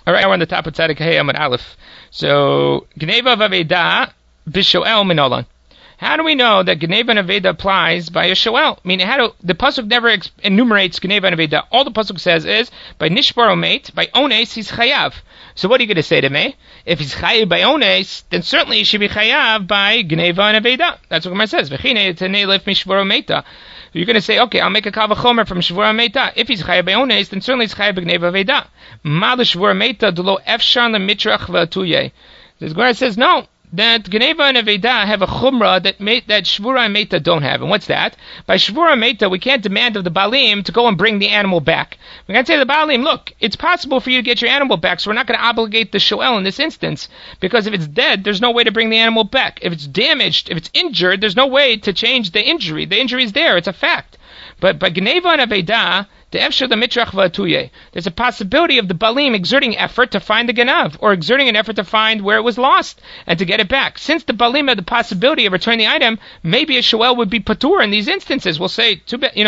All right, we're on the top of Tzadik Hey Amud Aleph. So, Gneva v'Aveda b'Shoel minolan. How do we know that Gneva and Aveda applies by a Shoel? I mean, the pasuk never enumerates Gneva and Aveda. All the pasuk says is by Nishbar Omeit, by Ones he's Chayav. So what are you going to say to me? If he's Chayav by Ones, then certainly he should be Chayav by Gneva and Aveda. That's what Gemara says. V'chine tenei lef mishvar Omeita. You're going to say, okay, I'll make a Kal V'chomer from Shvura Meita. If he's Chayav by Ones, then certainly he's Chayav by Gneva Aveda. Ma l'Shvura Meita d'lo efshar l'mitrach v'atuye. The Gemara says, no, that Gneva and Aveda have a chumrah that Shvura and Meita don't have. And what's that? By Shvura and Meita, we can't demand of the Baalim to go and bring the animal back. We can't say to the Baalim, look, it's possible for you to get your animal back, so we're not going to obligate the Shoel in this instance, because if it's dead, there's no way to bring the animal back. If it's damaged, if it's injured, there's no way to change the injury. The injury is there, it's a fact. But by Gneva and Aveda, there's a possibility of the Baalim exerting effort to find the Ganav, or exerting an effort to find where it was lost, and to get it back. Since the Baalim have the possibility of returning the item, maybe a Shoel would be patur in these instances. We'll say,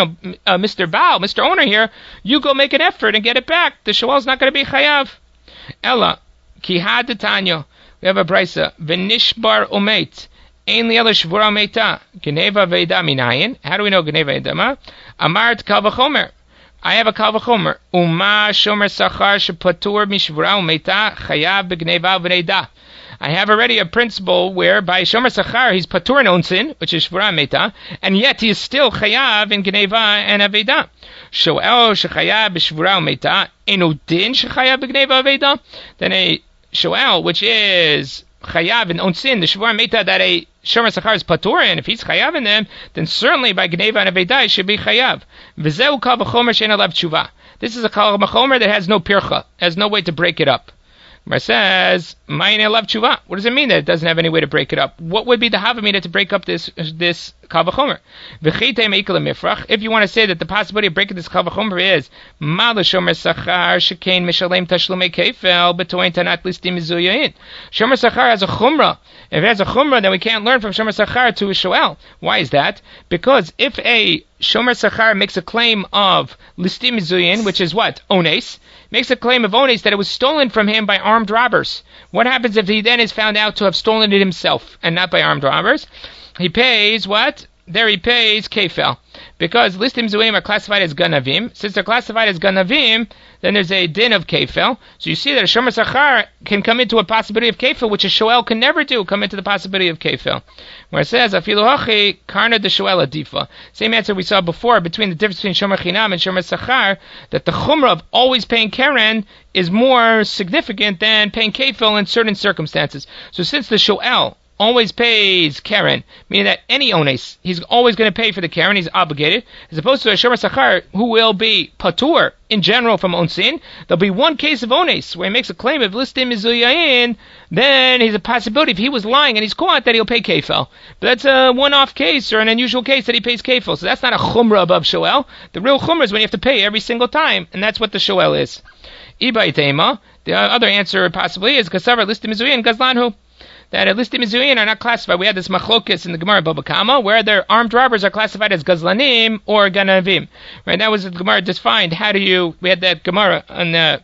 Mr. Baal, Mr. Owner here, you go make an effort and get it back. The Shoel's not going to be Chayav. Ella, Kihad Tanyo, we have a brisa, V'nishbar Omeit, Ein li'ela Shvura Meita, Gneva Veda Minayin. How do we know Gneva Veda? Amart Kal V'chomer. I have a Kal V'chomer. Uma Shomer Sachar Shepatur Mishvura Umeita Chayav B'Gneva V'Neda. I have already a principle where by Shomer Sachar he's Patur in Onsin, which is Shvura Umeita, and yet he is still Chayav in Gneva and Aveda. Shoel Shechayav B'Shvura Umeita Enu Din Shechayav B'Gneva Aveda. Then a Shoel, which is Chayav in Onsin, the Shvura Umeita that a Shomer Sachar is Patur in, if he's Chayav in them, then certainly by Gneva and Aveda it should be Chayav. V'zeu Kal V'chomer she'en alav tshuva. This is a Kal V'chomer that has no pircha, has no way to break it up. Gemara says, Ma'in alav tshuva. What does it mean that it doesn't have any way to break it up? What would be the havamina to break up this Kal V'chomer? V'chitei meikal mifrach. If you want to say that the possibility of breaking this Kal V'chomer is Ma l'Shomer Sachar shekein mishalem tashlumei kefel b'toin tanat listim mizuyayin. Shomer Sachar has a chumrah. If it has a chumrah, then we can't learn from Shomer Sachar to a Shoel. Why is that? Because if a Shomer Sachar makes a claim of listim mizuyin, which is what? Ones, makes a claim of Ones that it was stolen from him by armed robbers. What happens if he then is found out to have stolen it himself and not by armed robbers? He pays what? There he pays kefel. Because listim zuim are classified as ganavim. Since they're classified as ganavim, then there's a din of kefel. So you see that a Shomer Sachar can come into a possibility of kefel, which a Shoel can never do, come into the possibility of kefel. Where it says, afilu hachi karna de Shoel adifa. Same answer we saw before between the difference between Shomer Chinam and Shomer Sachar, that the chumrah of always paying keren is more significant than paying kefel in certain circumstances. So since the Shoel always pays keren, meaning that any ones, he's always going to pay for the keren, he's obligated, as opposed to a Shomer Sachar, who will be patur in general from onsin. There'll be one case of ones, where he makes a claim of listim mizuyayin, then he's a possibility, if he was lying and he's caught, that he'll pay kefel. But that's a one-off case, or an unusual case that he pays kefel, so that's not a chumrah above Shoel. The real chumrah is when you have to pay every single time, and that's what the Shoel is. Ibai tema, the other answer possibly is kasavar listim mizuyayin gazlanhu. That listim mizuyin are not classified. We had this machlokes in the Gemara Baba Kama, where their armed robbers are classified as gazlanim or ganavim. Right? That was the Gemara defined. We had that Gemara on the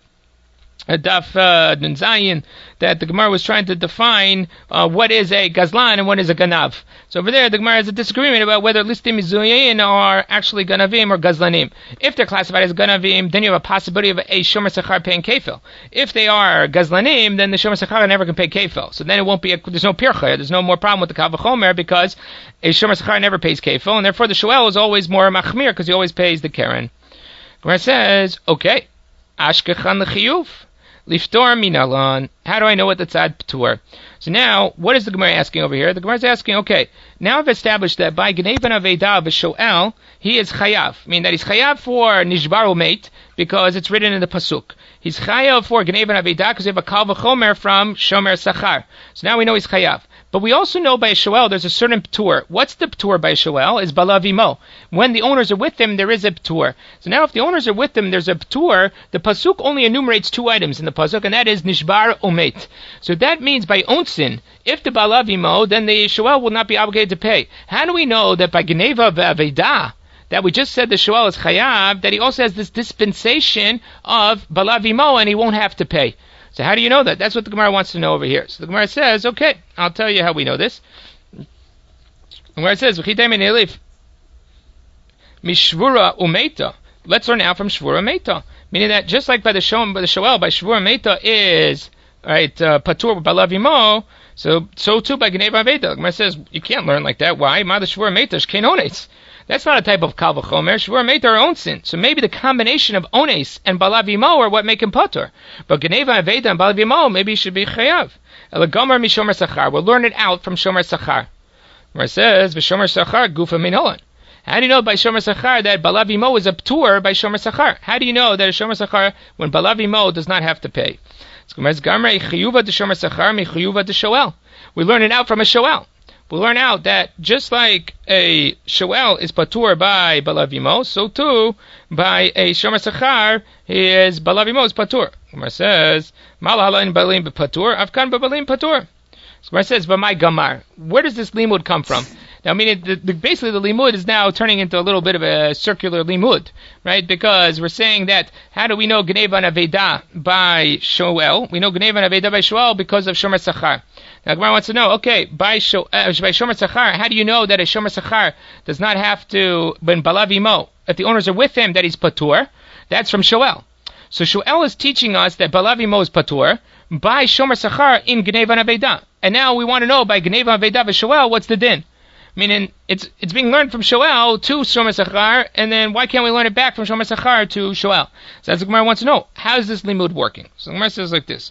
Daf Zayin, that the Gemara was trying to define what is a gazlan and what is a ganav. So over there, the Gemara has a disagreement about whether listim mizuyin are actually ganavim or gazlanim. If they're classified as ganavim, then you have a possibility of a Shomer Sachar paying kefil. If they are gazlanim, then the Shomer Sachar never can pay kefil. So then it won't be there's no pircha, there's no more problem with the Kal V'chomer, because a Shomer Sachar never pays kefil, and therefore the Shoel is always more machmir, because he always pays the keren. Gemara says, okay, ashkechan l'chiyuf. Liftor minalan. How do I know what the tzad p'tur? So now, what is the Gemara asking over here? The Gemara is asking, okay, now I've established that by Gneva and Aveda v'Shoel, he is chayav. I mean that he's chayav for nishbar umeit, because it's written in the pasuk. He's chayav for Gneva and Aveda because we have a Kal V'chomer from Shomer Sachar. So now we know he's chayav. But we also know by a Shoel there's a certain p'tur. What's the p'tur by a Shoel? Is balavimo. When the owners are with him, there is a p'tur. So now if the owners are with them, there's a p'tur. The pasuk only enumerates two items in the pasuk, and that is nishbar umet. So that means by onsin, if the balavimo, then the Shoel will not be obligated to pay. How do we know that by Gneva v'Aveda, that we just said the Shoel is chayav, that he also has this dispensation of balavimo and he won't have to pay? So how do you know that? That's what the Gemara wants to know over here. So the Gemara says, okay, I'll tell you how we know this. The Gemara says, Mishvura Umeita. Let's learn now from Shvura Meita. Meaning that just like by the Shoel, by Shvura Meita is Patur Balav Imo, so too by Gneva Aveda. The Gemara says, you can't learn like that. Why? Ma the Shvura Meita is Keinones. That's not a type of Kal V'chomer. Shvura Meita are own sin. So maybe the combination of Ones and Balav Imo are what make him Patur. But Gneva Aveda and Balav Imo maybe he should be Chayav. Elagomer Mishomer Sachar. We'll learn it out from Shomer Sachar. Where it says, V'Shomer Sachar Gufa Minolan. How do you know by Shomer Sachar that Balav Imo is a Ptur by Shomer Sachar? How do you know that a Shomer Sachar, when Balav Imo does not have to pay? We learn it out from a Shoel. We learn out that just like a Shoel is Patur by Balav Imo, so too by a Shomer Sachar, Balav Imo is Patur. Gemara says, Malala in Balim Patur, Avkan Balim Patur. Gemara says, V'mai Gamar. Where does this limud come from? Now, I mean, basically the limud is now turning into a little bit of a circular limud, right? Because we're saying that, how do we know Gneva and Aveda by Shoel? We know Gneva and Aveda by Shoel because of Shomer Sachar. Now, Gemara wants to know, okay, by Shomer Sachar, how do you know that a Shomer Sachar does not have to, when Balav Imo, if the owners are with him, that he's Patur? That's from Shoel. So Shoel is teaching us that Balav Imo is Patur by Shomer Sachar in Gneva and Aveda. And now we want to know by Gneva and Aveda by Shoel, what's the din? Meaning, it's being learned from Shoel to Shomer Sachar, and then why can't we learn it back from Shomer Sachar to Shoel? So that's what Gemara wants to know. How is this limud working? So Gemara says like this.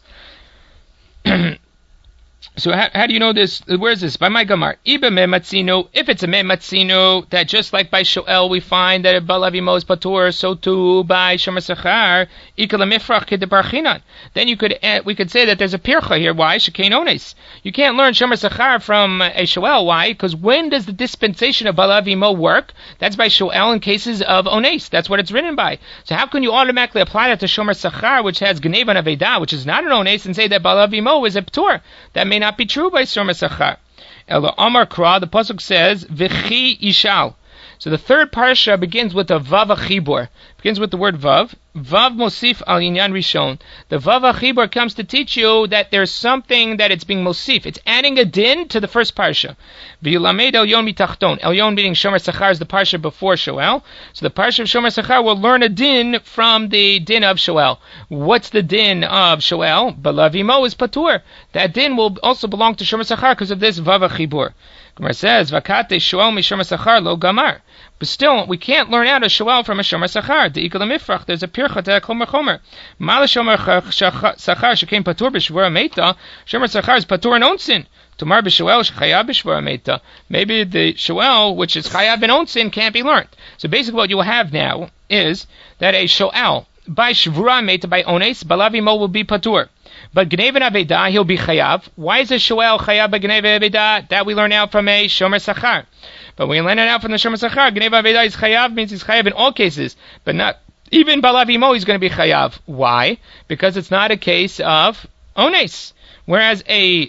So how do you know this? Where is this? By my Gamar. Iba me matzino. If it's a me matzino, that just like by Shoel we find that Balav Imo is Patur, so too by Shomer Sachar, ikala mifrach kedeparchinan. Then we could say that there's a pircha here. Why? Shekein ones. You can't learn Shomer Sachar from a Shoel. Why? Because when does the dispensation of Balav Imo work? That's by Shoel in cases of ones. That's what it's written by. So how can you automatically apply that to Shomer Sachar, which has Gneva and Aveda, which is not an ones, and say that Balav Imo is a Patur? That may not be true by Shomer Sachar. Elo Amar Kra, the pasuk says, V'chi Ishal. So the third parsha begins with a Vav Achibor. Begins with the word Vav. Vav Mosif Al Inyan Rishon. The Vav Achibor comes to teach you that there's something that it's being Mosif. It's adding a din to the first parsha. V'yulamed Elyon Mitachton. Elyon meaning Shomer Sachar is the parsha before Shoel. So the parsha of Shomer Sachar will learn a din from the din of Shoel. What's the din of Shoel? Balav Imo is Patur. That din will also belong to Shomer Sachar because of this Vav Achibor. Gemara says, Vakate Shoel Mishomer Sachar lo Gamar. But still, we can't learn out a Shoel from a Shomer Sachar. The Ikal Mifrach, there's a pircha to a Chomer Chomer. Mala Shomer Sachar shekain Patur b'Shvura Meita. Shomer Sachar is Patur and Onsin. Tomar b'Shoel shechayab b'Shvura Meita. Maybe the Shoel, which is Chayab and Onsin, can't be learned. So basically what you will have now is that a Shoel, by Shvura Meita, by Ones, Balav Imo will be Patur. But Gneva and Aveda, he'll be Chayav. Why is a Shoel Chayav by Gneva and Aveda? That we learn out from a Shomer Sachar. But when we learn it out from the Shomer Sachar, Gneva and Aveda is Chayav, means he's Chayav in all cases. But not, even Balav Imo he's going to be Chayav. Why? Because it's not a case of Ones. Whereas a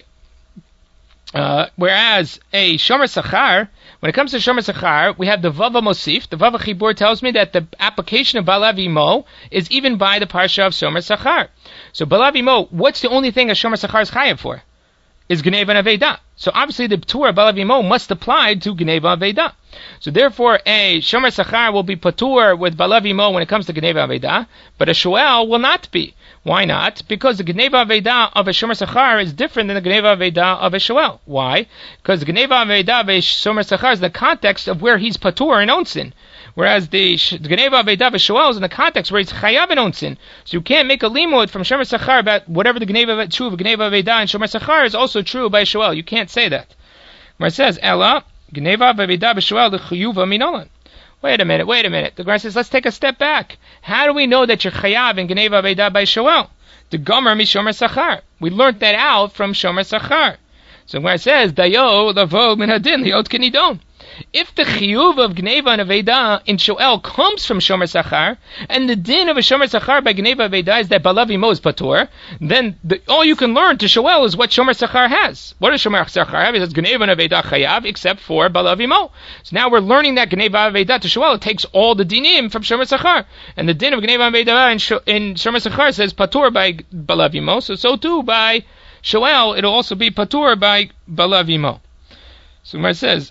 Shomer Sachar, when it comes to Shomer Sachar, we have the Vava Mosif. The Vava Chibur tells me that the application of Balav Imo is even by the Parsha of Shomer Sachar. So Balav Imo, what's the only thing a Shomer Sachar is Chayav for? Is Gneva and Aveda. So obviously the Patur Balav Imo must apply to Gneva and Aveda. So therefore a Shomer Sachar will be Patur with Balav Imo when it comes to Gneva and Aveda, but a Shoel will not be. Why not? Because the Gneva Aveda of a Shomer Sachar is different than the Gneva Aveda of a Shoel. Why? Because the Gneva Aveda of a Shomer Sachar is the context of where he's Patur and Onsin. Whereas the Gneva Aveda of a Shoel is in the context where he's Chayav and Onsin. So you can't make a limud from Shomer Sachar about whatever the Gneva true of Gneva Aveda and Shomer Sachar is also true by Shoel. You can't say that. Where it says, Ella, Gneva Aveda b'Shoel l'chiyuva minolan. Wait a minute. The Gemara says, let's take a step back. How do we know that you're Chayav in Gneva Aveda by Shoel? The Gomer mi Shomer Sachar. We learned that out from Shomer Sachar. So the Gemara says, Dayo lavo min hadin liot kenidon. If the chiyuv of Gneva and Aveda in Shoel comes from Shomer Sachar, and the din of a Shomer Sachar by Gneva Aveda is that Balav Imo is Patur, then all you can learn to Shoel is what Shomer Sachar has. What does Shomer Sachar have? It says Gneva and Aveda Chayav, except for Balav Imo. So now we're learning that Gneva Aveda to Shoel, it takes all the dinim from Shomer Sachar. And the din of Gneva Aveda in Shomer Sachar says Patur by Balav Imo, so too by Shoel, it'll also be Patur by Balav Imo. So Gemara says,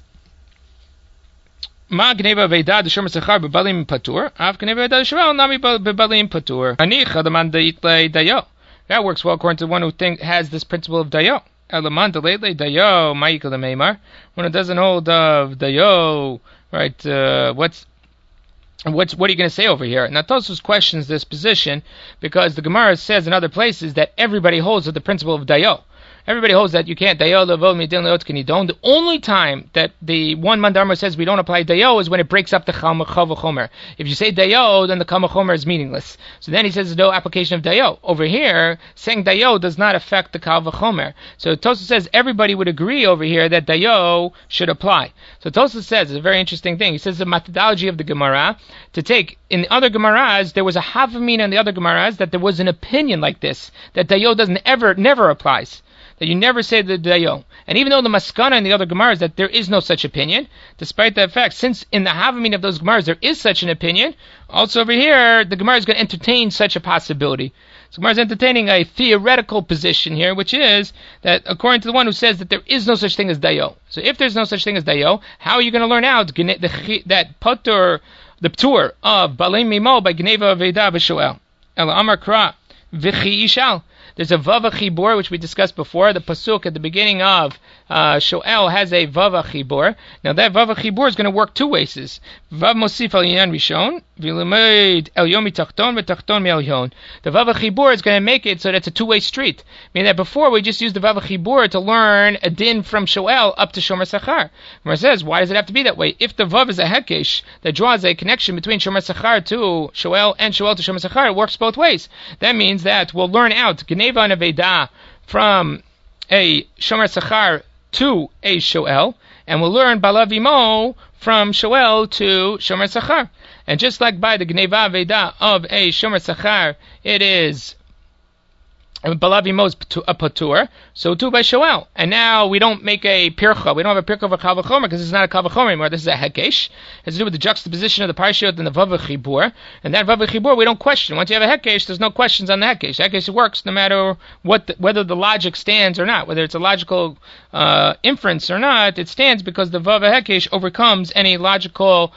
Ma Gneva Aveda the Shomer Sachar bebalim patur, Av Gneva Aveda Shoel nami bebalim patur. Ani chadaman deitle dayo. That works well according to the one who has this principle of dayo. Elaman deitle dayo ma'ikal meimar. When it doesn't hold of dayo, right? What are you going to say over here? Now Tosfos questions this position because the Gemara says in other places that everybody holds of the principle of dayo. Everybody holds that you can't dayo levo midin leot kenidon. The only time that the one mandarma says we don't apply dayo is when it breaks up the chal v'chomer. If you say dayo, then the chal v'chomer is meaningless. So then he says there's no application of dayo. Over here, saying dayo does not affect the chal v'chomer. So Tosfos says everybody would agree over here that dayo should apply. So Tosfos says it's a very interesting thing. He says the methodology of the Gemara to take in the other Gemaras there was a havamina in the other Gemaras that there was an opinion like this that dayo never applies. That you never say the dayo. And even though the maskana in the other Gemaras that there is no such opinion, despite that fact, since in the Havamin of those Gemaras there is such an opinion, also over here, the Gemara is going to entertain such a possibility. So Gemara is entertaining a theoretical position here, which is that according to the one who says that there is no such thing as dayo. So if there's no such thing as dayo, how are you going to learn out that patur, the ptur of Balei Mimo by Gneva Aveda v'Shoel? Ela Amar Kra v'chi ishal. There's a Vava Chibur, which we discussed before. The Pasuk at the beginning of Shoel has a Vava Chibur. Now that Vava Chibur is going to work two ways. Vav Mosif Al Yan Rishon, V'Limeid El Yomi Tachton, V'Tachton Mi El Yon. The Vava Chibur is going to make it so that it's a two-way street. Meaning that before we just used the Vava Chibur to learn a din from Shoel up to Shomer Sachar. Gemara says, why does it have to be that way? If the Vav is a Hekesh that draws a connection between Shomer Sachar to Shoel and Shoel to Shomer Sachar, it works both ways. That means that we'll learn out Gneva and Aveda from a Shomer Sachar to a Shoel, and we'll learn Balav Imo from Shoel to Shomer Sachar. And just like by the Gneva Aveda of a Shomer Sachar, it is Balav Imo is a patur, so too by Shoel. And now we don't make a pircha. We don't have a pircha of a kal v'chomer because it's not a kal v'chomer anymore. This is a hekesh. It has to do with the juxtaposition of the parashiyot and the vav chibur. And that vav chibur we don't question. Once you have a hekesh, there's no questions on the hekesh. Hekesh works no matter whether the logic stands or not, whether it's a logical inference or not. It stands because the vav hekesh overcomes any logical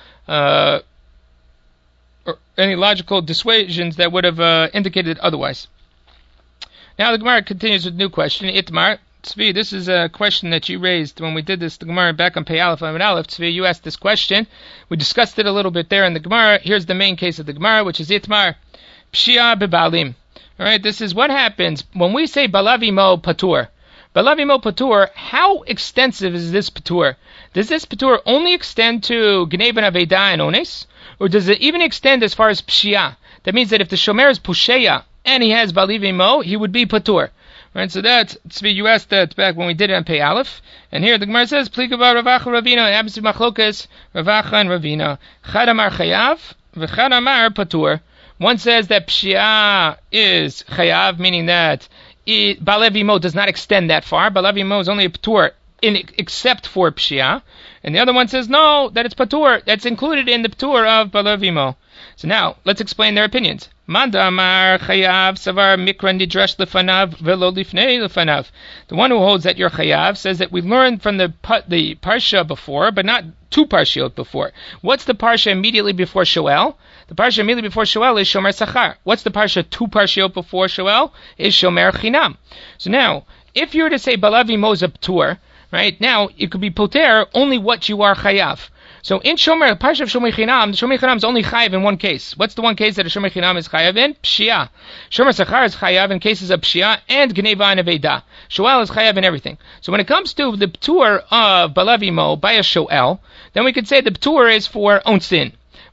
dissuasions that would have indicated otherwise. Now the Gemara continues with a new question. Itmar, Tzvi, this is a question that you raised when we did this, the Gemara back on Pei Aleph and Aleph. Tzvi, you asked this question. We discussed it a little bit there in the Gemara. Here's the main case of the Gemara, which is Itmar, Pshia bebalim. Alright, this is what happens when we say Balav Imo patur. Balav Imo patur, how extensive is this patur? Does this patur only extend to Gneva and Aveda and Ones? Or does it even extend as far as Pshia? That means that if the Shomer is Pusheya, and he has Balav Imo, he would be patur. Right, so that's, you asked that back when we did it on Pei Aleph. And here the Gemara says, Plikaba Ravacha Ravina, and Absi Machlokas, Ravacha and Ravina. Chad Amar Chayav, V'chad Amar patur. One says that Pshia is Chayav, meaning that Balav Imo does not extend that far. Balav Imo is only a patur except for Pshia. And the other one says, no, that it's patur, that's included in the patur of Balav Imo. So now, let's explain their opinions. Manda Amar Chayav Savar Mikra Nidrash Lefanav Velo Lifnei Lefanav. The one who holds that you're Chayav says that we learned from the Parsha before, but not two Parshiot before. What's the Parsha immediately before Shoel? The Parsha immediately before Shoel is Shomer Sachar. What's the Parsha two Parshiot before Shoel? Is Shomer Chinam. So now, if you were to say Balav Imo is a Ptur, right, now it could be Poter only what you are Chayav. So in Shomer, Parsha of Shomer Chinam, the Shomer Chinam is only Chayav in one case. What's the one case that a Shomer Chinam is Chayav in? Pshia. Shomer Sachar is Chayav in cases of Pshia and Gneva and Aveda. Shoel is Chayav in everything. So when it comes to the Ptur of Balav Imo by a Shoel, then we could say the Ptur is for own sin.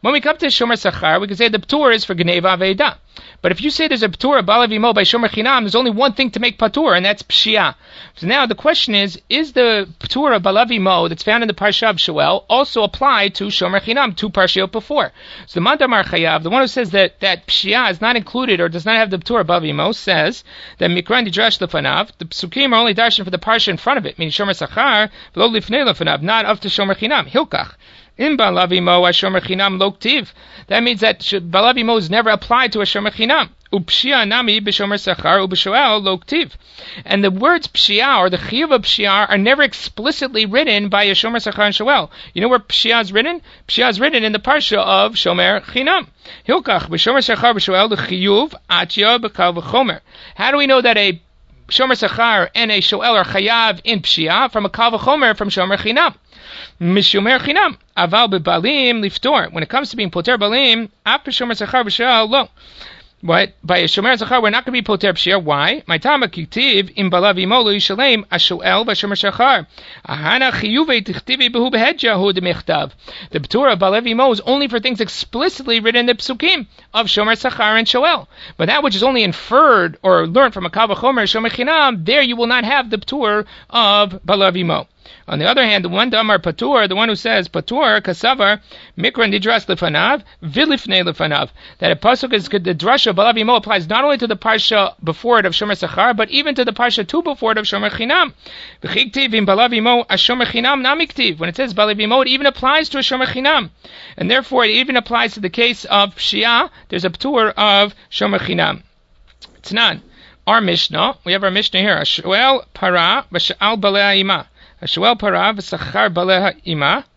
When we come to Shomer Sachar, we can say the Patur is for Geneva Aveda. But if you say there's a Patur of Balav Imo by Shomer Chinam, there's only one thing to make Patur, and that's Pshia. So now the question is the Patur of Balav Imo that's found in the Parsha of Shoel also apply to Shomer Chinam, 2 Parshiyot before? So the Mandamar Chayav, the one who says that Pshia is not included or does not have the Patur of Balav Imo, says that Mikran Didrash Lefanav, the Psukim are only darshan for the Parsha in front of it, meaning Shomer Sachar, V'lo Lifnei Lefanav, not up to Shomer Chinam. Hilkach. In Balav Imo, Shomer Chinam lo ktiv. That means that Balav Imo is never applied to a Shomer Chinam. Upshia nami b'Shomer Sachar ub'Shoel lo ktiv. And the words Pshia or the Chiyuv of Pshia are never explicitly written by a Shomer Sachar and Shoel. You know where Pshia is written? Pshia is written in the Parsha of Shomer Chinam. Hilkach b'Shomer Sachar b'Shoel the Chiyuv atya b'Kal v'Chomer. How do we know that a Shomer Sachar and a Shoel are chayav in Pshia from a Kal v'Chomer from Shomer Chinam? Mishumer Chinam aval bebalim liftor. When it comes to being poter balim, after Shomer Sachar b'Shoel lo. But by a Shomer Sachar, we're not going to be poter b'Shia. Why? My tama kiktiv im Balav Imo lo yishalem ashoel v'Shomer Sachar. Ahana chiyuvei tichtivi behu behedja hu demichtav. The Patur of Balav Imo is only for things explicitly written in the Psukim of Shomer Sachar and Shoel. But that which is only inferred or learned from a Kal v'Chomer Shomer Chinam, there you will not have the Patur of Balav Imo. On the other hand, the one Damar Patur, the one who says Patur Kasavar Mikran Didras Lefanav Vilifnei Lefanav, that a pasuk is the drasha of Balav Imo applies not only to the parsha before it of Shomer Sachar, but even to the parsha 2 before it of Shomer Chinam. V'chiktiv in Balav Imo a Shomer Chinam namiktiv. When it says Balav Imo, it even applies to a Shomer Chinam, and therefore it even applies to the case of Pshia. There's a Patur of Shomer Chinam. It's not our Mishnah. We have our Mishnah here. Shoel para v'sha'al balei ima. Shoel para v'sachar balei ima.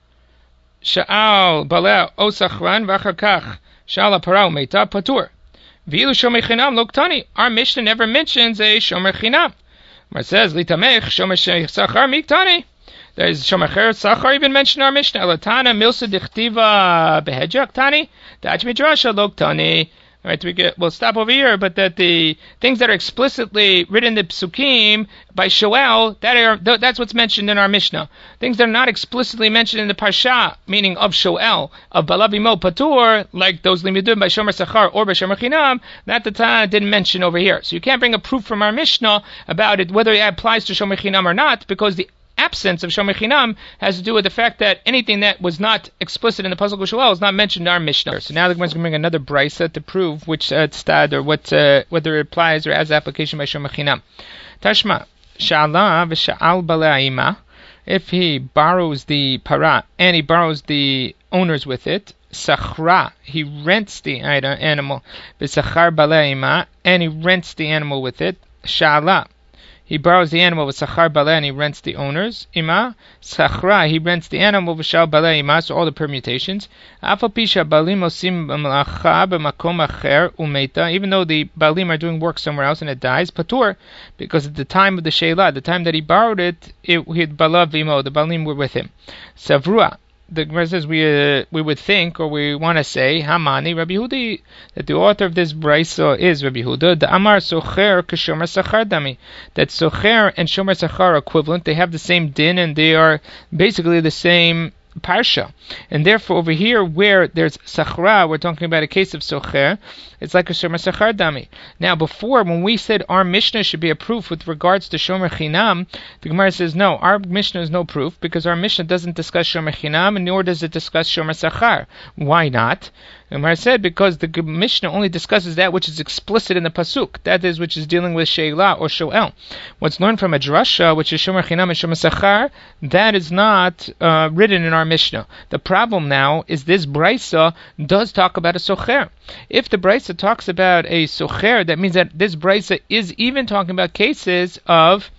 Sha'al balei o sachran v'achar kach sha'al para u'meita patur. V'ilu shomer chinam lo ktani. Our Mishnah never mentions a shomer chinam. It says litamech shomer sachar miktani. There is shomer sachar even mentioned in our Mishnah. Elatana milsa dichtiva behedja ktani. Dach midrasha lo ktani. Right, we'll stop over here, but that the things that are explicitly written in the Psukim by Shoel, that's what's mentioned in our Mishnah. Things that are not explicitly mentioned in the Parsha, meaning of Shoel, of Balav Imo Patur, like those limidim by Shomer Sachar or by Shomer Chinam, that the Tana didn't mention over here. So you can't bring a proof from our Mishnah about it, whether it applies to Shomer Chinam or not, because the absence of Shomer Chinam has to do with the fact that anything that was not explicit in the Pasuk of Shoel is not mentioned in our Mishnah. So now the Gemara is going to bring another brisa to prove which stad or whether it applies or has application by Shomer Chinam. Tashma Sha'ala v'sha'al balei ima. If he borrows the para and he borrows the owners with it, Sachra, he rents the animal. V'sachar balei ima, and he rents the animal with it. Sha'ala, he borrows the animal with Sachar Balei and he rents the owners. Ima, Sachra, he rents the animal with Shal Balei Ima, so all the permutations. Afal Pisha Balim Osim Malacha B'makom Acher Umeita, even though the Balim are doing work somewhere else and it dies, Patur, because at the time of the Sheila, the time that he borrowed it, he had Balav Imo, the Balim were with him. Savrua, the Gemara says we would think, or we want to say, Hamani, Rabbi Hudi, that the author of this brisa is Rabbi Huda, the Amar Socher Kishomer Sachar Dami, that Socher and Shomer Sachar are equivalent, they have the same din, and they are basically the same parsha. And therefore over here where there's Sachra, we're talking about a case of Socher, it's like a Shomer Sachar Dami. Now before, when we said our Mishnah should be a proof with regards to Shomer Chinam, the Gemara says no, our Mishnah is no proof, because our Mishnah doesn't discuss Shomer Chinam, and nor does it discuss Shomer Sachar. Why not? The Gemara said because the Mishnah only discusses that which is explicit in the Pasuk, that is, which is dealing with Sheila or Shoel. What's learned from a drasha, which is Shomer Chinam and Shomer Sachar, that is not written in our Mishnah. The problem now is this brisa does talk about a Socher. If the brisa talks about a Socher, that means that this brisa is even talking about cases of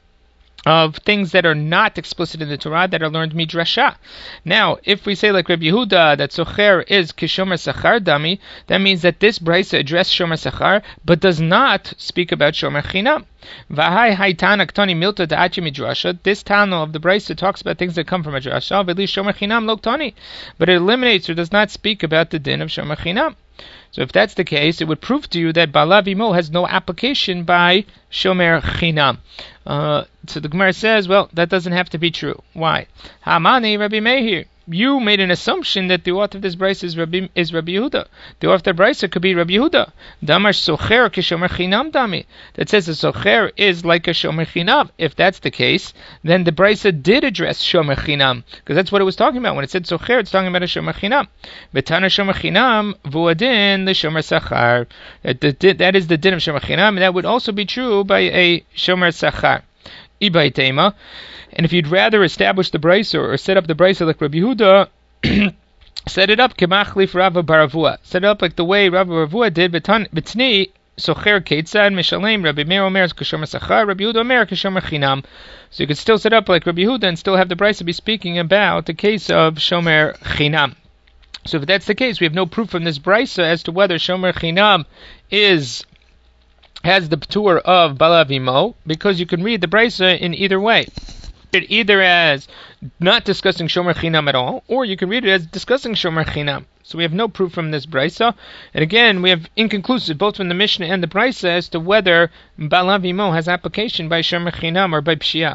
things that are not explicit in the Torah that are learned midrasha. Now, if we say like Rabbi Yehuda that Socher is Kishomer Sachar Dami, that means that this brisa addressed Shomer Sachar, but does not speak about Shomer Chinam. V'hai haitana ktoni milta da'achi midrasha. This Tana of the brisa talks about things that come from a drasha, v'li Shomer Chinam lo ktoni, but it eliminates or does not speak about the din of Shomer Chinam. So if that's the case, it would prove to you that Balav Imo has no application by Shomer Chinam. So the Gemara says, well, that doesn't have to be true. Why? Hamani Rabbi Meir. you made an assumption that the author of this brisa is Rabbi Yehuda. The author of the brisa could be Rabbi Yehuda. Damar socher kishomer chinam dami. That says the socher is like a shomer chinam. If that's the case, then the brisa did address shomer chinam, because that's what it was talking about. When it said socher, it's talking about a shomer chinam. Betana shomer chinam vuadin the shomer sachar. That is the din of shomer chinam, and that would also be true by a shomer sachar. Ibai tema. And if you'd rather establish the brisa or set up the brisa like Rabbi Yehuda, set it up kemachlif Rava Baravua. Set it up like the way Rava Baravua did. Betni socher keitzad mishalem Rabbi Meir Omer kashomer sachar Rabbi Yehuda Omer kashomer chinam. So you could still set up like Rabbi Yehuda and still have the brisa be speaking about the case of shomer chinam. So if that's the case, we have no proof from this brisa as to whether shomer chinam has the p'tur of balav imo, because you can read the brisa in either way. Either as not discussing shomer chinam at all, or you can read it as discussing shomer chinam. So we have no proof from this brisa, and again we have inconclusive both from the Mishnah and the brisa as to whether balav imo has application by shomer chinam or by pshia.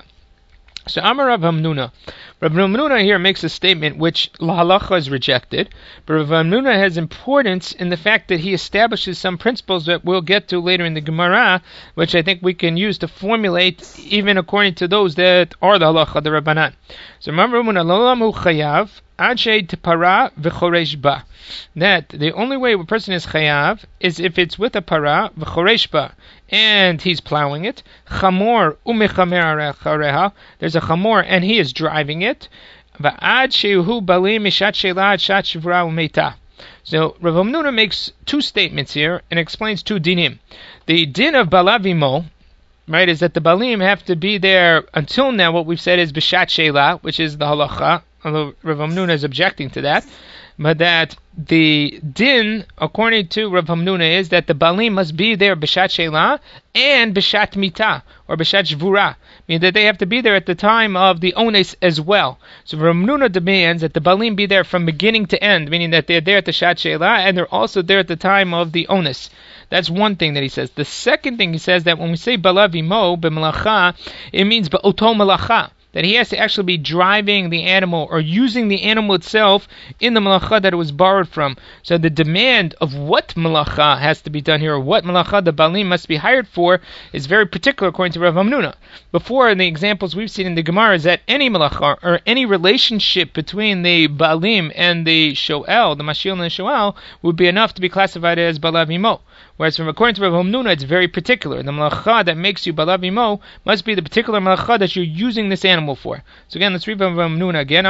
So Amar Rav Hamnuna. Rav Hamnuna here makes a statement which lahalacha is rejected, but Rav Hamnuna has importance in the fact that he establishes some principles that we'll get to later in the Gemara, which I think we can use to formulate even according to those that are the halacha, the Rabbanan. So Rav Hamnuna lolamu chayav Adshay para v'choresh ba. That the only way a person is chayav is if it's with a para v'choresh ba, and he's plowing it. Chamor umechamer arecha. There's a chamor and he is driving it. Va'ad shehu balim mishat sheila shat shivra umeita. So Rav Hamnuna makes two statements here and explains two dinim. The din of balavimo, right, is that the balim have to be there until now. What we've said is b'shat sheila, which is the halacha, although Rav Hamnuna is objecting to that, but that the din, according to Rav Hamnuna, is that the balim must be there b'shat sheila and b'shat mita, or b'shat shvura, meaning that they have to be there at the time of the ones as well. So Rav Hamnuna demands that the balim be there from beginning to end, meaning that they're there at the shat sheila and they're also there at the time of the ones. That's one thing that he says. The second thing he says, that when we say balav imo b'melacha, it means ba'oto melacha, that he has to actually be driving the animal or using the animal itself in the malacha that it was borrowed from. So the demand of what malacha has to be done here, or what malacha the balim must be hired for, is very particular according to Rav Hamnuna. Before, in the examples we've seen in the Gemara, is that any malacha or any relationship between the balim and the shoel, the mashil and the shoel, would be enough to be classified as balav imo. Whereas according to Rav Hamnuna, it's very particular. The malacha that makes you balav imo must be the particular malacha that you're using this animal for. So again, let's read Rav Hamnuna again.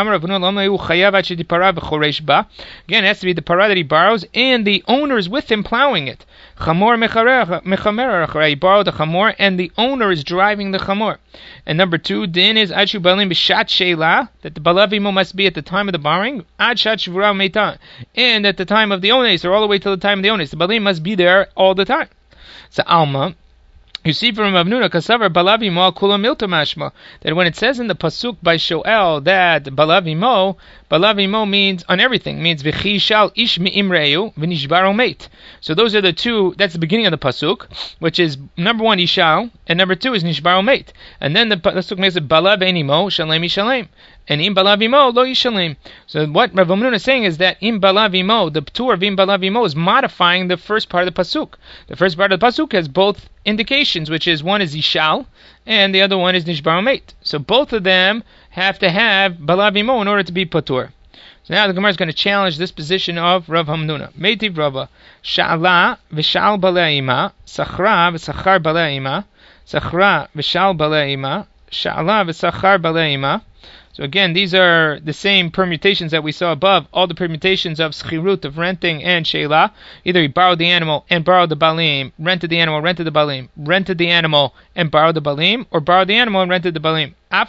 Again, it has to be the para that he borrows, and the owner is with him plowing it. He borrowed the chamor, and the owner is driving the chamor. And number two, din is adshu balim b'shat sheila, that the balav imo must be at the time of the borrowing, ad shat shvura meita, and at the time of the ones, or all the way till the time of the ones. The balim must be there all the time. So Alma, you see from Rav Hamnuna, kasavar balav imo kula milta mashma, that when it says in the pasuk by Shoel that balav imo means on everything, means v'chi shal ish mi'imreu v'nishbaro meit. So those are the two. That's the beginning of the pasuk, which is number one ishal, and number two is nishbaro meit. And then the pasuk makes it balav enimo shalem ishalem, and im balav imo lo yishalem. So what Rav Hamnuna is saying is that im balav imo, the p'tur of im balav imo, is modifying the first part of the pasuk. The first part of the pasuk has both indications, which is one is ishal and the other one is nishbaro meit. So both of them have to have balav imo in order to be patur. So now the Gemara is going to challenge this position of Rav Hamnuna. Meitiv Rava, sha'ala v'sha'al bale'ima, sachra v'sachar bale'ima, sachra v'sha'al bale'ima, sha'ala v'sachar bale'ima. So again, these are the same permutations that we saw above, all the permutations of schirut, of renting, and sheila. Either he borrowed the animal and borrowed the balim, rented the animal, rented the balim, rented the animal and borrowed the balim, or borrowed the animal and rented the balim.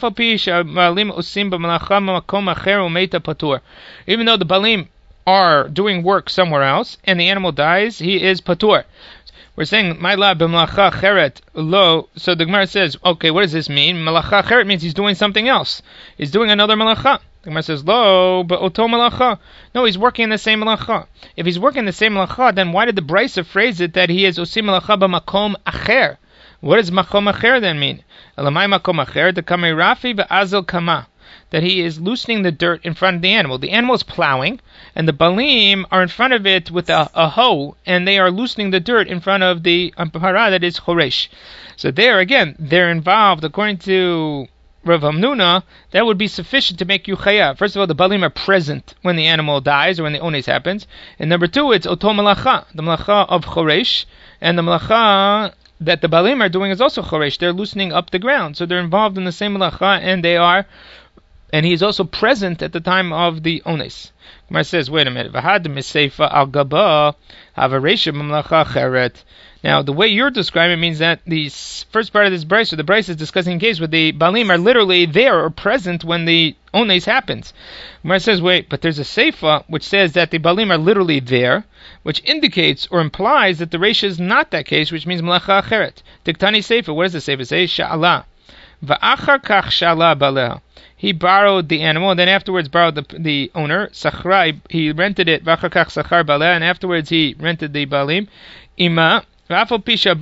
Even though the balim are doing work somewhere else, and the animal dies, he is patur. We're saying, my la b'malacha cheret lo. So the Gemara says, okay, what does this mean? Malacha cheret means he's doing something else. He's doing another malacha. The Gemara says, lo, ba'oto malacha. No, he's working in the same malacha. If he's working in the same malacha, then why did the Brisa phrase it that he is osim malacha b'makom acher? What does makom acher then mean? Elamai makom acher, the kamei rafi v'azil kama. that he is loosening the dirt in front of the animal. The animal is plowing, and the balim are in front of it with a hoe, and they are loosening the dirt in front of the para that is choresh. So there again, they're involved, according to Rav Hamnuna, that would be sufficient to make you chayav. First of all, the balim are present when the animal dies or when the ones happens. And number two, it's oto malacha, the malacha of choresh, and the malacha that the balim are doing is also choresh. They're loosening up the ground. So they're involved in the same malacha, and he is also present at the time of the ones. Gemara says, wait a minute. V'had miseifa al gaba havaresha b'malacha cheret. Now, the way you're describing it means that the first part of this brisa, the brisa is discussing a case where the balim are literally there or present when the ones happens. Gemara says, wait, but there's a seifa which says that the balim are literally there, which indicates or implies that the reisha is not that case, which means malacha acheret. Diktani seifa, what does the seifa say? Sha'ala. Va'achar kach sha'ala baleha. He borrowed the animal, and then afterwards borrowed the owner. Sachrai, he rented it. V'achar kach sachar baleha, and afterwards he rented the balim. Ima. Even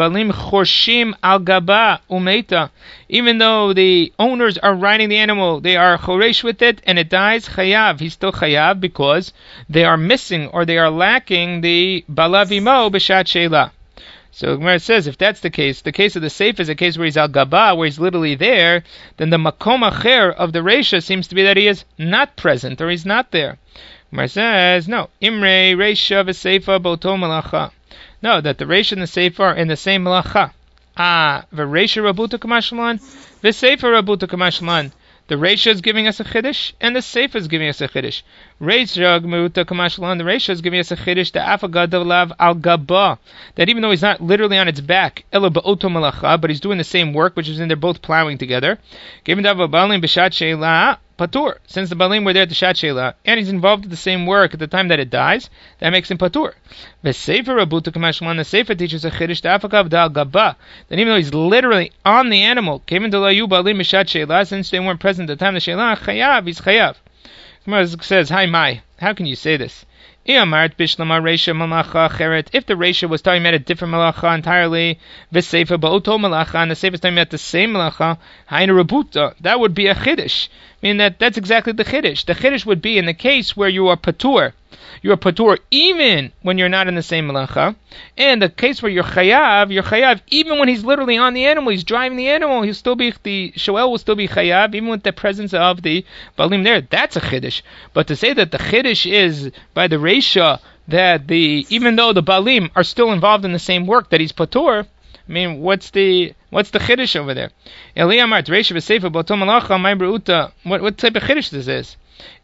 though the owners are riding the animal, they are choresh with it, and it dies, chayav. He's still chayav because they are missing or they are lacking the balavimo b'shat sheila. So Gemara says, if that's the case of the seif is a case where he's al gaba, where he's literally there, then the makom acher of the reisha seems to be that he is not present or he's not there. Gemara says, no, imre reisha v'seifa boto malacha. No, that the reisha and the seifa are in the same malacha. V'reisha rabuta kamashlan, v'seifa rabuta kamashlan. The reisha is giving us a chiddush, and the seifa is giving us a chiddush. Reisha rabuta kamashlan, the reisha is giving us a chiddush, the afagadav al gaba, that even though he's not literally on its back, ela ba'oto malacha, but he's doing the same work, which is in they're both plowing together. Given dav balim b'shat sheila patur, since the balim were there at the shat sheila, and he's involved in the same work at the time that it dies, that makes him patur. The seifa rabuta kamashlan, the seifa teaches a chiddush the afagav dal gaba, that even though he's literally on the animal, came into layu balim b'shat sheila, since they weren't present at the time of the sheila, chayav, he's chayav. Gemara says, hi mai, how can you say this? If the reisha was talking about a different malacha entirely, and the seifa is talking about the same malacha, that would be a chiddush. Meaning that's exactly the chiddush. The chiddush would be in the case where you are patur. You are patur even when you're not in the same malacha. And the case where you're chayav even when he's literally on the animal, he's driving the animal, the shoel will still be chayav, even with the presence of the balim there. That's a chiddush. But to say that the chiddush is by the reisha, that even though the balim are still involved in the same work, that he's patur, I mean, what's the chiddush over there? What type of chiddush this is?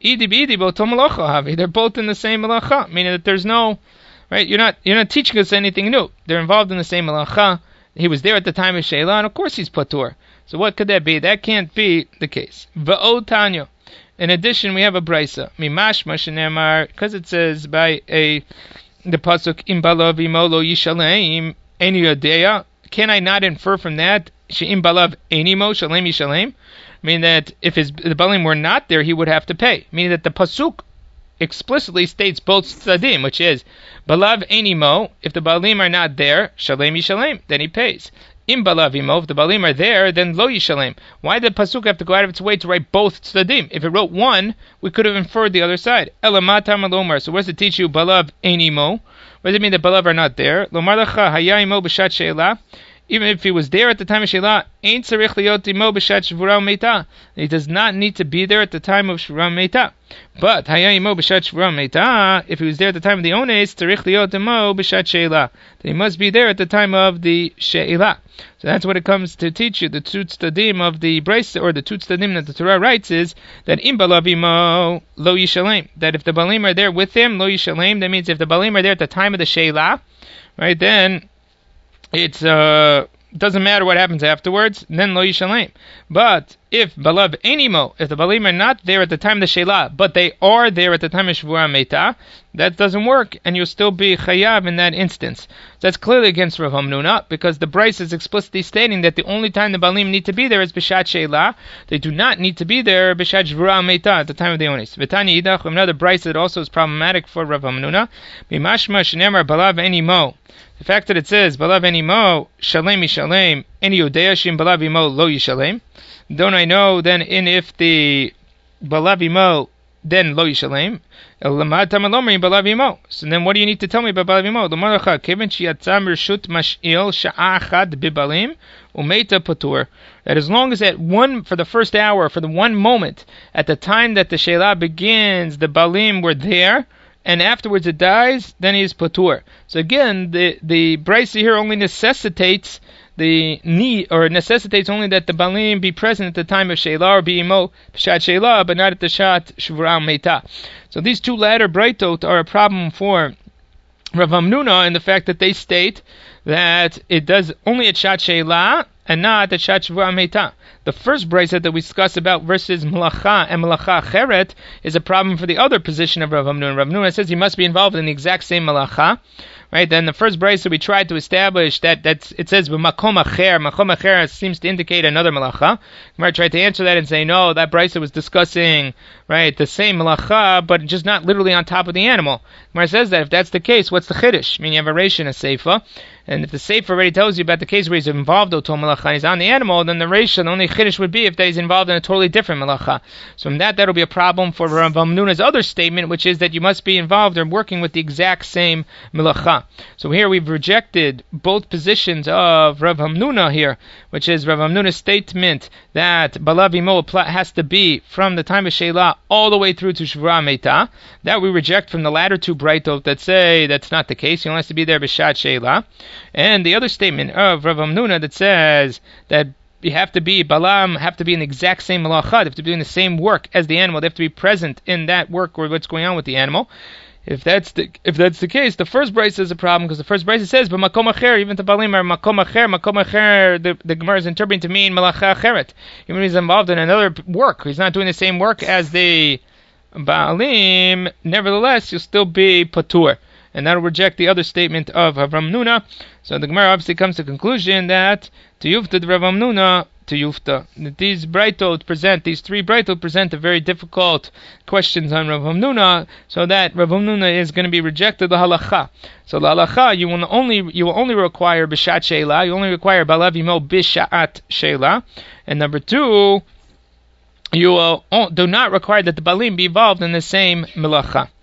They're both in the same malacha, meaning that there's no, right? You're not teaching us anything new. They're involved in the same malacha. He was there at the time of sheila, and of course he's patur. So what could that be? That can't be the case. Va'od Tanya. In addition, we have a brisa. Mimashma shenemar, because it says by the pasuk im balav imolo yishalem eni yadeya. Can I not infer from that she'im balav enimo shalem yishalem? Meaning that if the balim were not there, he would have to pay. Meaning that the pasuk explicitly states both tzadim, which is balav enimo. If the balim are not there, shalem yishalem, then he pays. Im balav imo, if the balim are there, then lo yishalem. Why did the pasuk have to go out of its way to write both tzadim? If it wrote one, we could have inferred the other side. Elamata malomar. So what does it teach you? Balav enimo. What does it mean that balav are not there? Lomar lacha haya imo b'shat sheila. Even if he was there at the time of sheila, ein tzarich liyot imo b'shat shvura meita. He does not need to be there at the time of shvura meita. But haya imo b'shat shvura meita. If he was there at the time of the ones, tzarich liyot imo b'shat sheila. Then he must be there at the time of the sheila. So that's what it comes to teach you. The two tzadim of the brisa, or the two tzadim that the Torah writes, is that im balav imo lo yishalem. That if the balim are there with him, lo yishalem. That means if the balim are there at the time of the sheila, right, then it's doesn't matter what happens afterwards, then lo yishalem. But if balav enimo, if the balim are not there at the time of the sheila, but they are there at the time of shvura meita, that doesn't work, and you'll still be chayav in that instance. So that's clearly against Rav Hamnuna, because the brisa is explicitly stating that the only time the balim need to be there is b'shat sheila. They do not need to be there b'shat shvura meita at the time of the onis. V'tani idach, another brisa that also is problematic for Rav Hamnuna. B'mashma shenemar balav enimo. The fact that it says balav enimo shalem yishalem eni yodea shim balav imo lo yishalem. Don't I know then if the balav imo, then lo yishalem. So then what do you need to tell me about balav imo? That as long as for the first hour, for the one moment, at the time that the sheila begins, the balim were there, and afterwards it dies, then he is patur. So again, the brisa here only necessitates the need, or necessitates only that the balim be present at the time of sheila or b'imo b'shat sheila, but not at the shat shvura meita. So these two latter braitot are a problem for Rav Hamnuna in the fact that they state that it does only at shat sheila and not at shat shvura meita. The first brisa that we discussed about versus malacha and malacha cheret is a problem for the other position of Rav Hamnuna. Rav Hamnuna says he must be involved in the exact same malacha. Right, then the first brisa we tried to establish that it says makom acher seems to indicate another malacha. Gemara tried to answer that and say no, that brisa was discussing the same malacha, but just not literally on top of the animal. Gemara says that if that's the case, what's the chiddush? I mean, you have a reish and a seifa, and if the seifa already tells you about the case where he's involved in malacha and he's on the animal, then the reish, the only chiddush would be if he's involved in a totally different malacha. So from that'll be a problem for Rav Hamnuna's other statement, which is that you must be involved or working with the exact same malacha. So here we've rejected both positions of Rav Hamnuna here, which is Rav Hamnuna's statement that balav imo has to be from the time of sheila all the way through to shvura meita. That we reject from the latter two braitot that say that's not the case. He only has to be there b'shat sheila. And the other statement of Rav Hamnuna that says that you have to be balam, have to be in the exact same malacha, they have to be doing the same work as the animal. They have to be present in that work or what's going on with the animal. If that's the case, the first brisa is a problem because the first brisa says, "But makom acher," even the balim are makom acher. The Gemara is interpreting to mean malacha acheret. Even when he's involved in another work, he's not doing the same work as the balim. Nevertheless, you'll still be patur, and that'll reject the other statement of Rav Hamnuna. So the Gemara obviously comes to the conclusion that to yufta Rav Hamnuna. These three braitot present a very difficult questions on Rav Hamnuna, so that Rav Hamnuna is going to be rejected the halacha. So the halacha you will only require b'shat sheila, you only require balav imo b'shat sheila, and number two, you will do not require that the balim be involved in the same melacha.